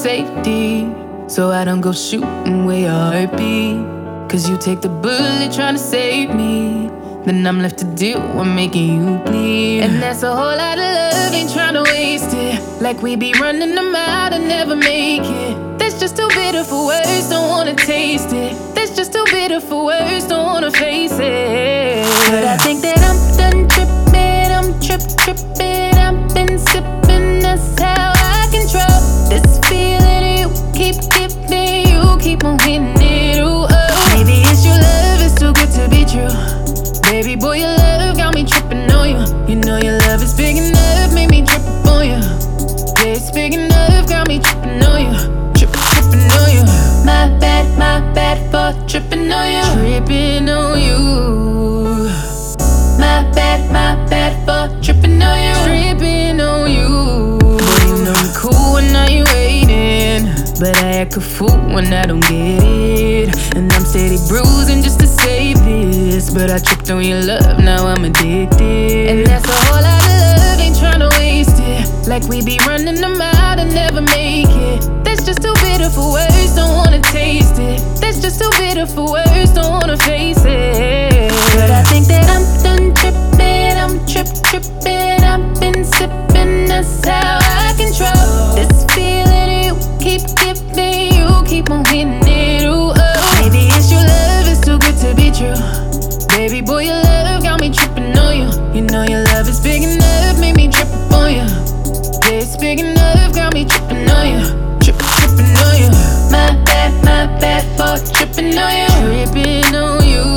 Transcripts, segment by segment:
safety, so I don't go shooting where your heart beat. Cause you take the bullet trying to save me, then I'm left to deal with making you bleed. And that's a whole lot of love, ain't tryna waste it. Like we be running them out and never make it. That's just too bitter for words, don't wanna taste it. That's just too bitter for words, don't wanna face it. But I think that I'm done tripping, I'm tripping. I've been sipping, that's how I control this feeling you keep giving. You keep on hitting it, ooh, oh. Maybe it's your love, it's too good to be true. Baby boy, your love got me tripping on you. You know your love is big enough, made me trip up on you. Yeah, it's big enough, got me tripping on you. Tripping on you. My bad for tripping on you. Tripping on you. My bad for tripping on you. Tripping on you. Boy, you know me cool when now you waiting, but I act a fool when I don't get it. And I'm steady bruising just to save this, but I tripped on your love, now I'm addicted. And that's a whole lot of love, ain't tryna waste it. Like we be running them out and never make it. That's just too bitter for words, don't wanna taste it. That's just too bitter for words, don't wanna face it. But I think that I'm done tripping, I'm tripping. I've been sipping, that's how I control this feeling you keep giving. You keep on hitting it, ooh, oh. Maybe it's your love, it's too good to be true. Baby boy, your love got me tripping on you. You know your love is big enough, made me trip up on you. Yeah, it's big enough, got me tripping on you. Tripping on you. My bad for tripping on you. Tripping on you.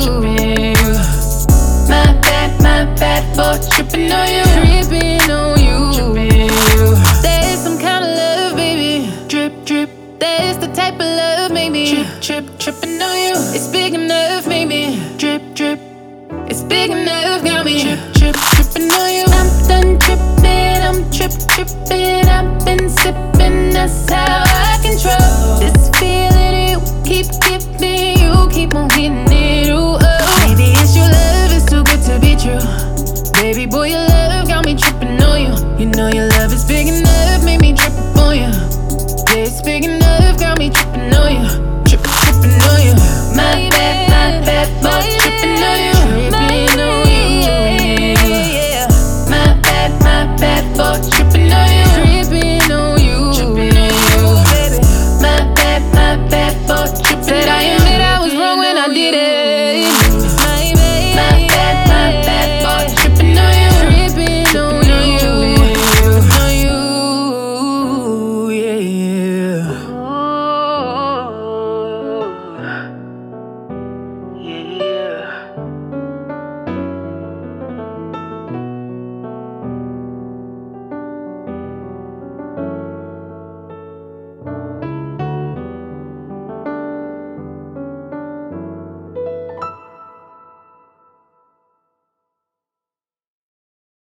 My bad for tripping on you. Tripping on you. There's some kind of love, baby. Drip. There's the type of love, maybe. Tripping on you. It's big enough.